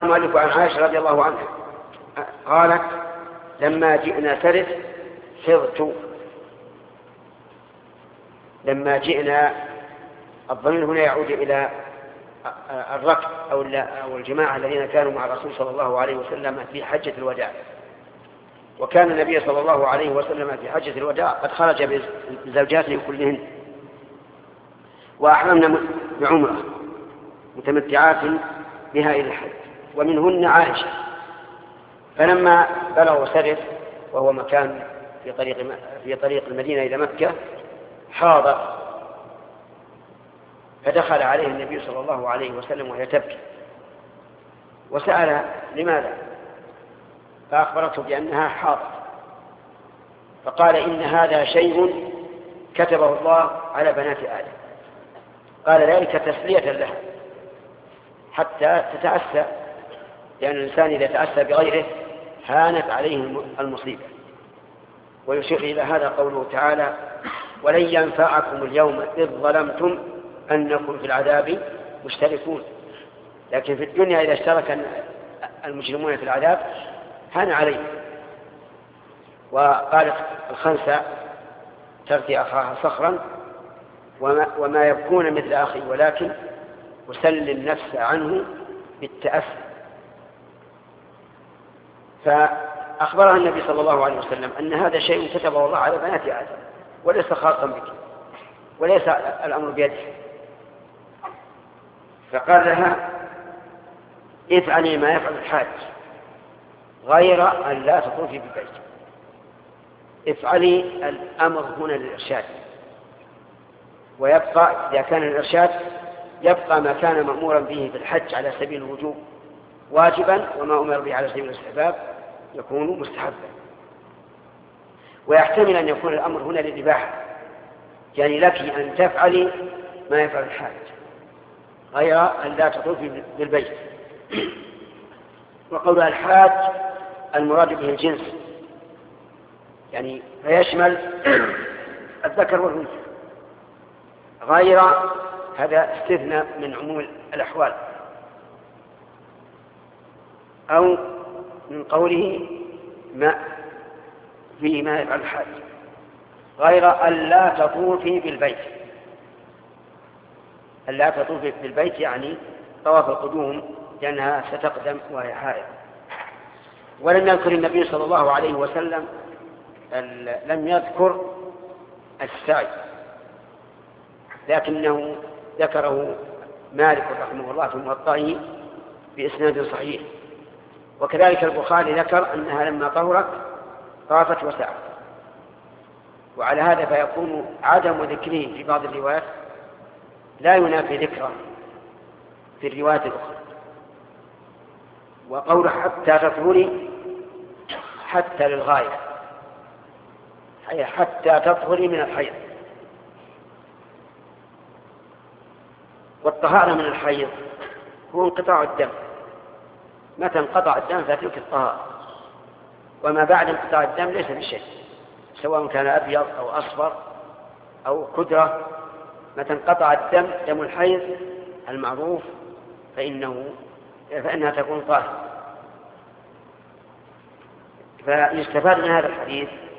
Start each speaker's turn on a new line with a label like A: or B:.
A: المؤلف عن عائشة رضي الله عنها قالت لما جئنا ثرث حضت. لما جئنا الضمير هنا يعود إلى الركب أو الجماعة الذين كانوا مع الرسول صلى الله عليه وسلم في حجة الوداع. وكان النبي صلى الله عليه وسلم في حجة الوداع قد خرج بزوجاته كلهن وأحرمنا بعمرة متمتعات بها إلى الحج، ومنهن عائشة. فلما بلغوا ثرث وهو مكان في طريق المدينة إلى مكة حاضر، فدخل عليه النبي صلى الله عليه وسلم وهي تبكي، وسأل لماذا، فأخبرته بأنها حاضر، فقال إن هذا شيء كتبه الله على بنات آدم. قال ذلك تسلية لها حتى تتأسى، لأن الإنسان إذا تأسى بغيره هانت عليه المصيبة. ويشير إلى هذا قوله تعالى ولن ينفعكم اليوم إذ ظلمتم أنكم في العذاب مشتركون. لكن في الدنيا إذا اشترك المجرمون في العذاب هان عليه. وقالت الخنسة ترثي أخاها صخرا وما يبكون مثل أخي ولكن وسل النفس عنه بالتأسي. فأخبرها النبي صلى الله عليه وسلم أن هذا شيء كتبه الله على بنات آدم وليس خاصا بك وليس الأمر بيدك. فقال لها افعلي ما يفعل الحاج غير أن لا تطوفي بالبيت. افعلي الأمر هنا للإرشاد، ويبقى إذا كان الإرشاد يبقى ما كان مأمورا به في الحج على سبيل الوجوب واجبا، وما أمر به على سبيل الاستحباب يكون مستحبا. ويحتمل أن يكون الأمر هنا للإباحة، يعني لك أن تفعلي ما يفعل الحاج غير أن لا تطوفي بالبيت. وقول الحاج المراد به الجنس، يعني فيشمل الذكر والأنثى، غير هذا استثناء من عموم الأحوال. أو من قوله ما فيه ما يفعل الحاج غير أن لا تطوفي بالبيت. أن لا تطوفي بالبيت يعني طواف القدوم، لأنها ستقدم وهي حائض. ولم يذكر النبي صلى الله عليه وسلم لم يذكر السعي، لكنه ذكره مالك رحمه الله في موطئه بإسناد صحيح. وكذلك البخاري ذكر أنها لما طهرت طافت وسعت. وعلى هذا فيكون عدم ذكره في بعض الروايات لا ينافي ذكره في الروايات الأخرى. وقول حتى تطهري حتى للغاية، أي حتى تطهري من الحيض. والطهارة من الحيض هو انقطاع الدم، متى انقطع الدم فتلك الطهارة، وما بعد انقطاع الدم ليس بشيء، سواء كان أبيض أو أصفر أو كدرة. متى انقطع الدم دم الحيض المعروف فإنها تكون طاهرة. فيستفاد من هذا الحديث